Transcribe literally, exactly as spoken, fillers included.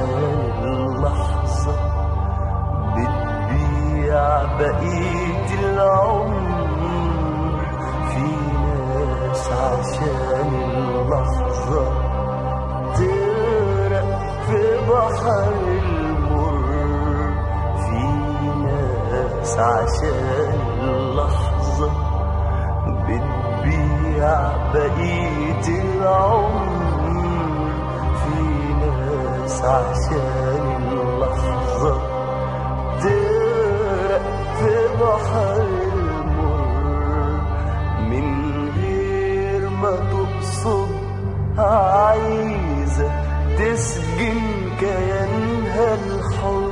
عشان اللحظة بتبيع بقية العمر. في ناس عشان اللحظة تغرق في بحر المر. في ناس عشان اللحظة بتبيع بقية العمر. في ناس عشان اللحظة تغرق في بحر المر. من غير ما تقصد عايزة تسجن كيانها الحر.